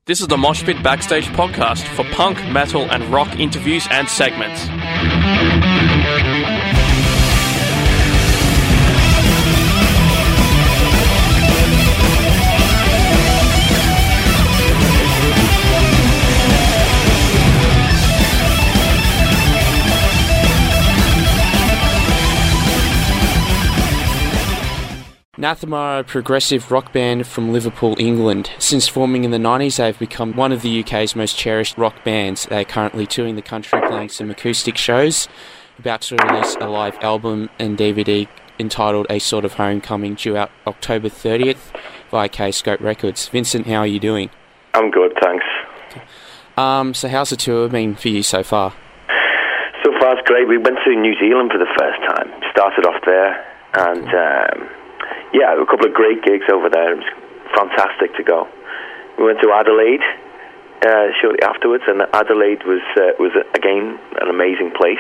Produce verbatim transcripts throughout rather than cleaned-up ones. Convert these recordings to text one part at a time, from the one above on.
This is the Mosh Pit Backstage podcast for punk, metal and rock interviews and segments. Anathema are a progressive rock band from Liverpool, England. Since forming in the nineties, they have become one of the U K's most cherished rock bands. They are currently touring the country, playing some acoustic shows, about to release a live album and D V D entitled A Sort of Homecoming, due out October thirtieth via K-Scope Records. Vincent, how are you doing? I'm good, thanks. Um, so how's the tour been for you so far? So far it's great. We went to New Zealand for the first time. Started off there and... Um, Yeah, a couple of great gigs over there. It was fantastic to go. We went to Adelaide uh, shortly afterwards, and Adelaide was uh, was again an amazing place.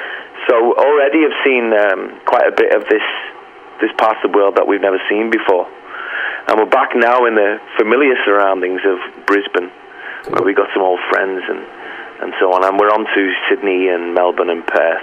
So already I've seen um, quite a bit of this this part of the world that we've never seen before, and we're back now in the familiar surroundings of Brisbane, where we got some old friends and and so on, and we're on to Sydney and Melbourne and Perth.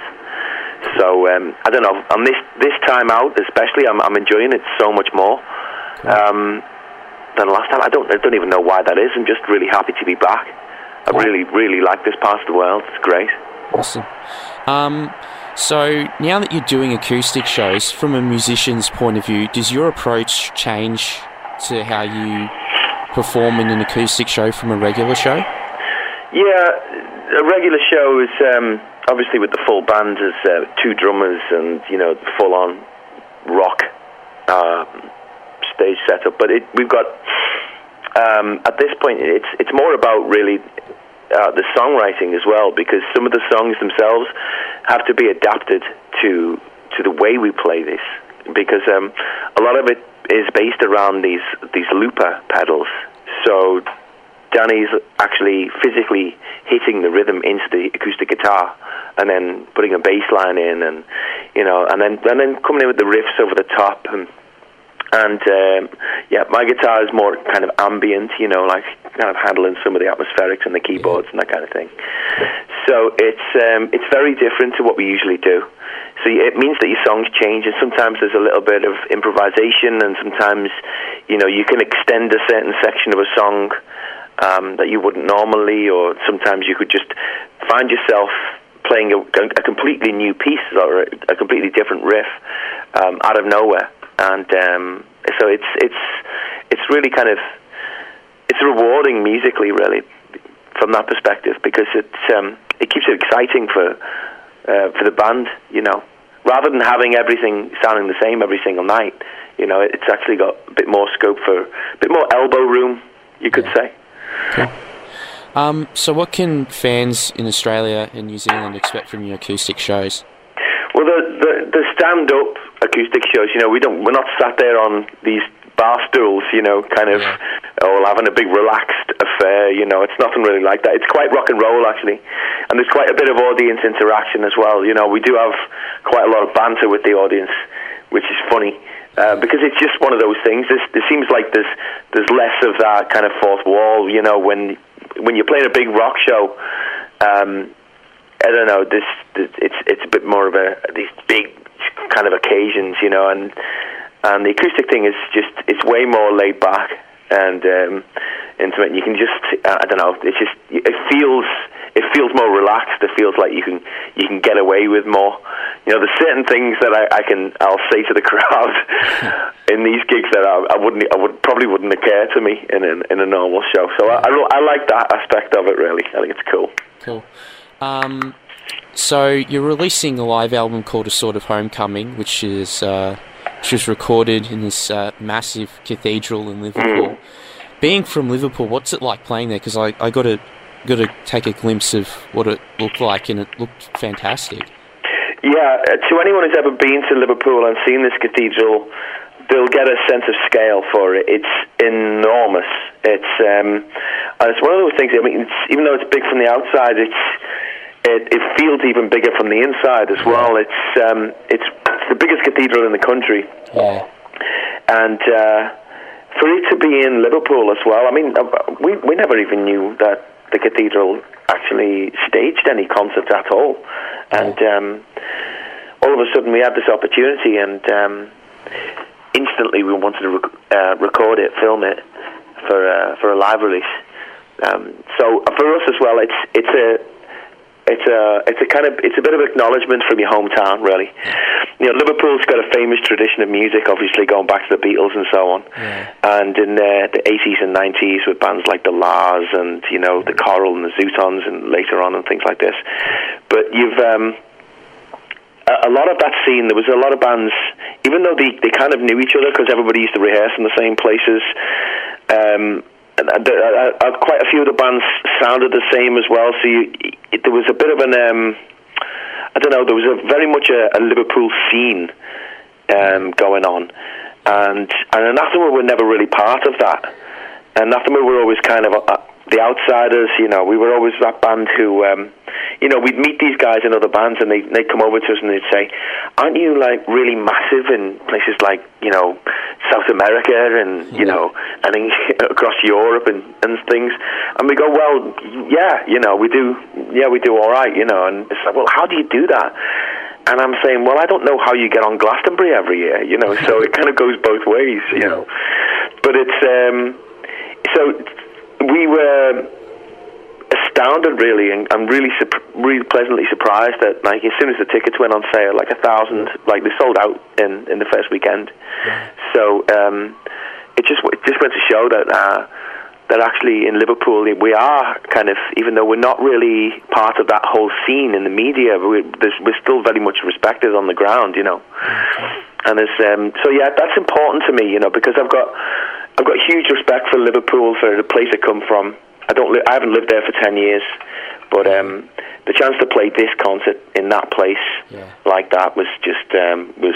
So um, I don't know. On this this time out, especially, I'm I'm enjoying it so much more um, than last time. I don't I don't even know why that is. I'm just really happy to be back. I really really like this part of the world. It's great. Awesome. Um, so now that you're doing acoustic shows, from a musician's point of view, does your approach change to how you perform in an acoustic show from a regular show? Yeah, a regular show is. Um, Obviously, with the full band, there's uh, two drummers and, you know, full-on rock uh, stage setup. But it, we've got, um, at this point, it's it's more about really uh, the songwriting as well, because some of the songs themselves have to be adapted to to the way we play this, because um, a lot of it is based around these these looper pedals. So Danny's actually physically hitting the rhythm into the acoustic guitar, and then putting a bass line in, and you know, and then and then coming in with the riffs over the top, and and um, yeah, my guitar is more kind of ambient, you know, like kind of handling some of the atmospherics and the keyboards and that kind of thing. So it's um, it's very different to what we usually do. So it means that your songs change, and sometimes there's a little bit of improvisation, and sometimes, you know, you can extend a certain section of a song Um, that you wouldn't normally, or sometimes you could just find yourself playing a, a completely new piece or a, a completely different riff um, out of nowhere, and um, so it's it's it's really kind of it's rewarding musically, really, from that perspective, because it um, it keeps it exciting for uh, for the band, you know, rather than having everything sounding the same every single night. You know, it's actually got a bit more scope for a bit more elbow room, you could yeah. say. Cool. Um, so what can fans in Australia and New Zealand expect from your acoustic shows? Well, the, the, the stand-up acoustic shows, you know, we don't, we're not sat there on these bar stools, you know, kind of, yeah. oh, having a big relaxed affair, you know, it's nothing really like that. It's quite rock and roll, actually, and there's quite a bit of audience interaction as well. You know, we do have quite a lot of banter with the audience, which is funny. Uh, because it's just one of those things. There's, there seems like there's there's less of that kind of fourth wall. You know, when when you're playing a big rock show, um, I don't know. This, this it's it's a bit more of a these big kind of occasions, you know, and and the acoustic thing is just it's way more laid back and um, intimate. You can just uh, I don't know. It's just it feels it feels more relaxed. It feels like you can you can get away with more. You know, there's certain things that I, I can I'll say to the crowd in these gigs that I, I wouldn't I would probably wouldn't occur to me in a, in a normal show. So I, I I like that aspect of it, really. I think it's cool. Cool. Um, so you're releasing a live album called A Sort of Homecoming, which is uh, which was recorded in this uh, massive cathedral in Liverpool. Mm. Being from Liverpool, what's it like playing there? Because I, I got to got to take a glimpse of what it looked like, and it looked fantastic. Yeah, to anyone who's ever been to Liverpool and seen this cathedral, they'll get a sense of scale for it. It's enormous. It's um, and it's one of those things. I mean, it's, even though it's big from the outside, it's it, it feels even bigger from the inside as well. It's um, it's the biggest cathedral in the country, yeah. and uh, for it to be in Liverpool as well. I mean, we we never even knew that the Cathedral actually staged any concerts at all, and um, all of a sudden we had this opportunity, and um, instantly we wanted to rec- uh, record it, film it for uh, for a live release. Um, so for us as well, it's it's a It's a it's a kind of it's a bit of acknowledgement from your hometown, really. You know, Liverpool's got a famous tradition of music, obviously going back to the Beatles and so on. Yeah. And in uh, the eighties and nineties, with bands like the Lars and you know the Coral and the Zootons, and later on and things like this. But you've um, a, a lot of that scene. There was a lot of bands, even though they they kind of knew each other because everybody used to rehearse in the same places. Um, And uh, uh, uh, quite a few of the bands sounded the same as well. So you, it, there was a bit of an, um, I don't know, there was a very much a, a Liverpool scene um, going on, and and Anathema were never really part of that. Anathema were always kind of uh, the outsiders. You know, we were always that band who, um, you know, we'd meet these guys in other bands, and they they'd come over to us and they'd say, "Aren't you like really massive in places like you know South America and you yeah. know and in, across Europe and, and things?" And we go, "Well, yeah, you know, we do. Yeah, we do all right, you know." And it's like, "Well, how do you do that?" And I'm saying, "Well, I don't know how you get on Glastonbury every year, you know." So it kind of goes both ways, you yeah. know. But it's um, so we were astounded, really, and I'm really, really pleasantly surprised that, like, as soon as the tickets went on sale, like a thousand, like they sold out in, in the first weekend. Yeah. So um, it just it just went to show that uh, that actually in Liverpool we are kind of, even though we're not really part of that whole scene in the media, we're, we're still very much respected on the ground, you know. Okay. And there's um, so yeah, that's important to me, you know, because I've got I've got huge respect for Liverpool, for the place I come from. I don't. Li- I haven't lived there for ten years, but um, the chance to play this concert in that place yeah. like that was just um, was,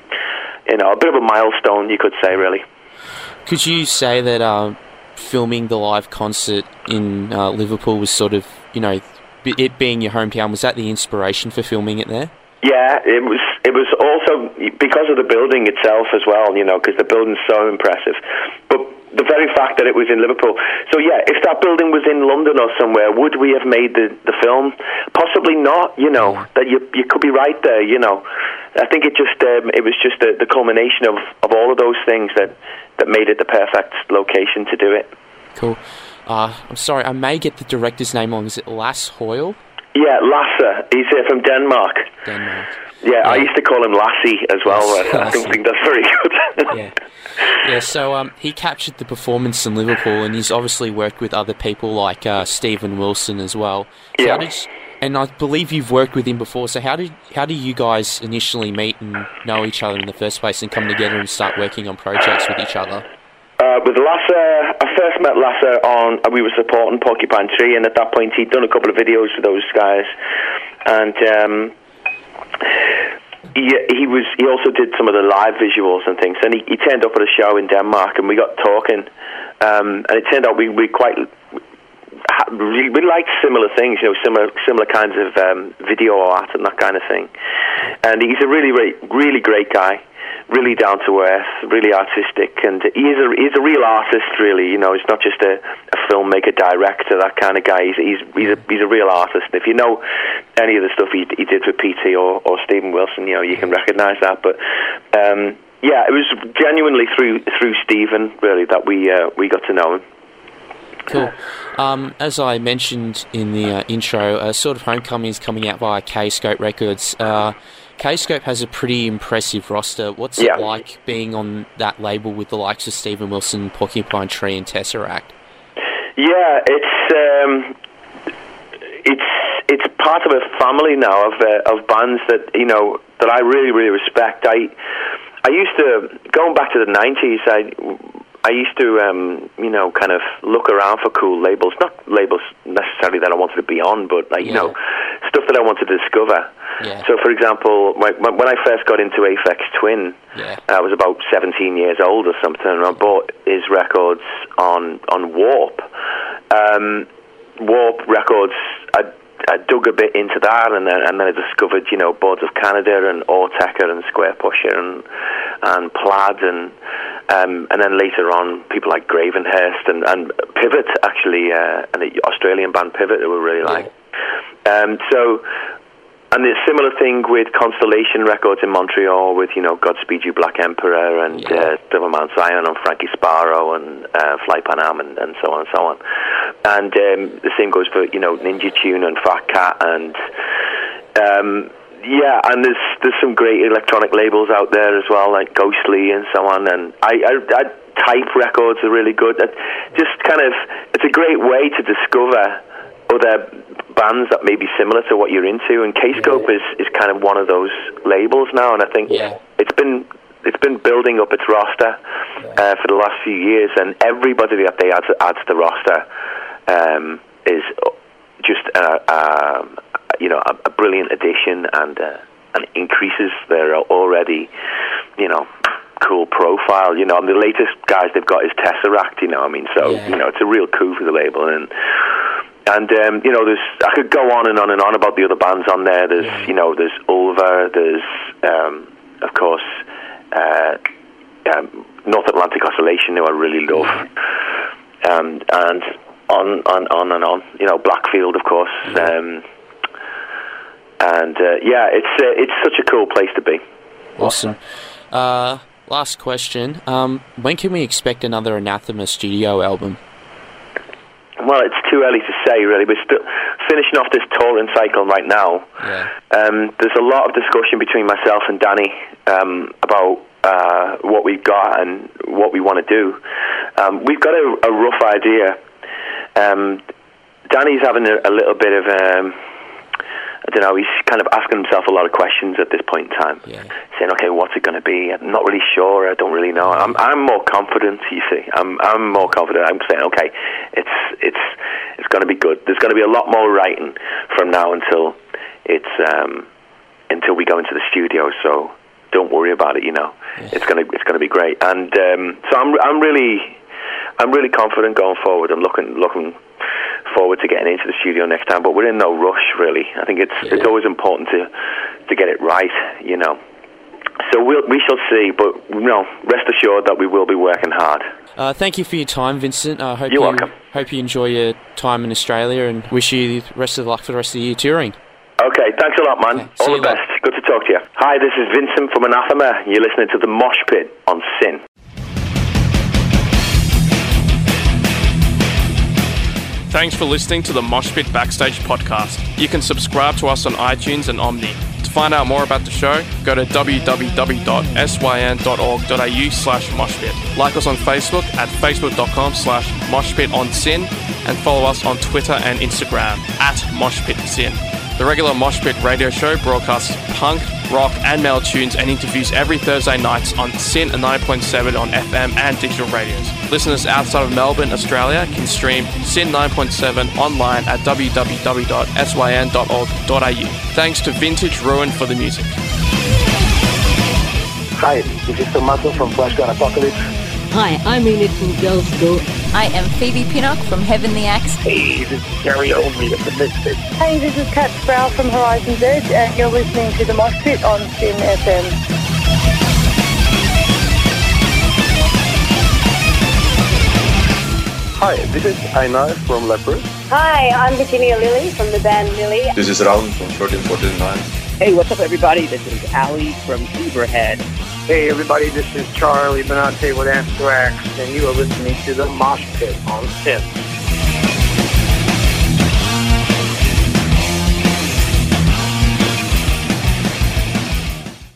you know, a bit of a milestone, you could say, really. Could you say that uh, filming the live concert in uh, Liverpool was sort of, you know, it being your hometown, was that the inspiration for filming it there? Yeah, it was. It was also because of the building itself as well, you know, because the building's so impressive. But the very fact that it was in Liverpool. So yeah, if that building was in London or somewhere, would we have made the, the film? Possibly not, you know. Yeah. That you you could be right there, you know. I think it just um, it was just the, the culmination of, of all of those things that, that made it the perfect location to do it. Cool. Uh, I'm sorry, I may get the director's name wrong. Is it Lasse Høyer? Yeah, Lasse. He's uh, from Denmark. Denmark. Yeah, yeah, I used to call him Lassie as well. Yes, I don't think that's very good. yeah, yeah. So um, he captured the performance in Liverpool, and he's obviously worked with other people like uh, Steven Wilson as well. So yeah. Did, and I believe you've worked with him before. So how did how do you guys initially meet and know each other in the first place, and come together and start working on projects with each other? Uh, with Lasse, I first met Lasse on, uh, we were supporting Porcupine Tree, and at that point he'd done a couple of videos for those guys, and um, he, he was he also did some of the live visuals and things, and he, he turned up at a show in Denmark, and we got talking, um, and it turned out we, we quite, we, we liked similar things, you know, similar similar kinds of um, video art and that kind of thing, and he's a really, really, really great guy. Really down to earth, really artistic, and he's a he's a real artist. Really, you know, he's not just a, a filmmaker, director, that kind of guy. He's he's he's a, he's a real artist. If you know any of the stuff he he did with P T or, or Steven Wilson, you know, you can recognise that. But um, yeah, it was genuinely through through Steven really that we uh, we got to know him. Cool. Um, as I mentioned in the uh, intro, uh, Sort of Homecoming is coming out via K-Scope Records. Uh, K-Scope has a pretty impressive roster. What's yeah. it like being on that label with the likes of Steven Wilson, Porcupine Tree, and Tesseract? Yeah, it's um, it's it's part of a family now of uh, of bands that you know that I really really respect. I I used to, going back to the nineties, I. I used to, um, you know, kind of look around for cool labels. Not labels necessarily that I wanted to be on, but, like, you yeah. know, stuff that I wanted to discover. Yeah. So, for example, when, when I first got into Aphex Twin, yeah. I was about seventeen years old or something, and I bought his records on, on Warp. Um, Warp Records, I, I dug a bit into that, and then, and then I discovered, you know, Boards of Canada and Autechre and Square Pusher and, and Plaid and... Um, and then later on, people like Gravenhurst and, and Pivot, actually, uh, and the Australian band Pivot, who were really yeah. like. Um, so, and the similar thing with Constellation Records in Montreal, with, you know, Godspeed You Black Emperor and yeah. uh, Silver Mount Zion and Frankie Sparrow and uh, Fly Pan Am and, and so on and so on. And um, the same goes for, you know, Ninja Tune and Fat Cat and... Um, Yeah, and there's there's some great electronic labels out there as well, like Ghostly and so on. And I, I, I Type Records are really good. It just kind of, it's a great way to discover other bands that may be similar to what you're into. And Kscope yeah. is, is kind of one of those labels now. And I think yeah. it's been it's been building up its roster yeah. uh, for the last few years. And everybody that they add to, add to the roster um, is just a. Uh, um, you know, a, a brilliant addition, and uh, and increases their already, you know, cool profile. You know, and the latest guys they've got is Tesseract. You know, I mean, so yeah. you know, it's a real coup for the label, and and um, you know, there's I could go on and on and on about the other bands on there. There's yeah. you know, there's Ulver, there's um, of course uh, um, North Atlantic Oscillation, who I really love, yeah. um, and on on on and on. You know, Blackfield, of course. Yeah. Um, And uh, yeah, it's uh, it's such a cool place to be. Awesome. Uh, last question. Um, when can we expect another Anathema studio album? Well, it's too early to say, really. We're still finishing off this touring cycle right now. Yeah. Um, there's a lot of discussion between myself and Danny um, about uh, what we've got and what we want to do. Um, we've got a, a rough idea. Um, Danny's having a, a little bit of... Um, I don't know, he's kind of asking himself a lot of questions at this point in time. Yeah. Saying, okay, what's it going to be? I'm not really sure, I don't really know. I'm I'm more confident, you see. I'm I'm more confident. I'm saying, okay, it's it's it's going to be good. There's going to be a lot more writing from now until it's um, until we go into the studio, so don't worry about it, you know. Yeah. It's going to it's going to be great. And um, so I'm I'm really I'm really confident going forward. I'm looking looking forward to getting into the studio next time, but we're in no rush, really. I think it's yeah. it's always important to to get it right, you know. So we'll, we shall see, but you know, rest assured that we will be working hard. Uh, thank you for your time, Vincent. I uh, hope You're you welcome. Hope you enjoy your time in Australia, and wish you the rest of the luck for the rest of the year touring. Okay, thanks a lot, man. Okay, all the best. Good to talk to you. Hi, this is Vincent from Anathema. You're listening to The Mosh Pit on Sin. Thanks for listening to the Mosh Pit Backstage podcast. You can subscribe to us on iTunes and Omni. To find out more about the show, go to w w w dot s y n dot org dot a u slash moshpit. Like us on Facebook at facebook dot com slash moshpitonsin, and follow us on Twitter and Instagram at moshpitsin. The regular Mosh Pit radio show broadcasts punk, rock and metal tunes and interviews every Thursday nights on Sin ninety point seven on F M and digital radios. Listeners outside of Melbourne, Australia can stream Sin nine point seven online at w w w dot s y n dot org dot a u. Thanks to Vintage Ruin for the music. Hi, this is Tommaso from Flash Gun Apocalypse. Hi, I'm Enid from Girls School. I am Phoebe Pinnock from Heavenly Axe. Hey, this is Gary Oldmead of the Misfits. Hey, this is Kat Sproul from Horizon's Edge, and you're listening to The Mosh Pit on Sin F M. Hi, this is Einar from Leopard. Hi, I'm Virginia Lilly from the band Lily. This is Raul from thirteen forty-nine. Hey, what's up, everybody? This is Ali from Beaverhead. Hey, everybody, this is Charlie Benante with Anthrax, and you are listening to The Mosh Pit on Sin.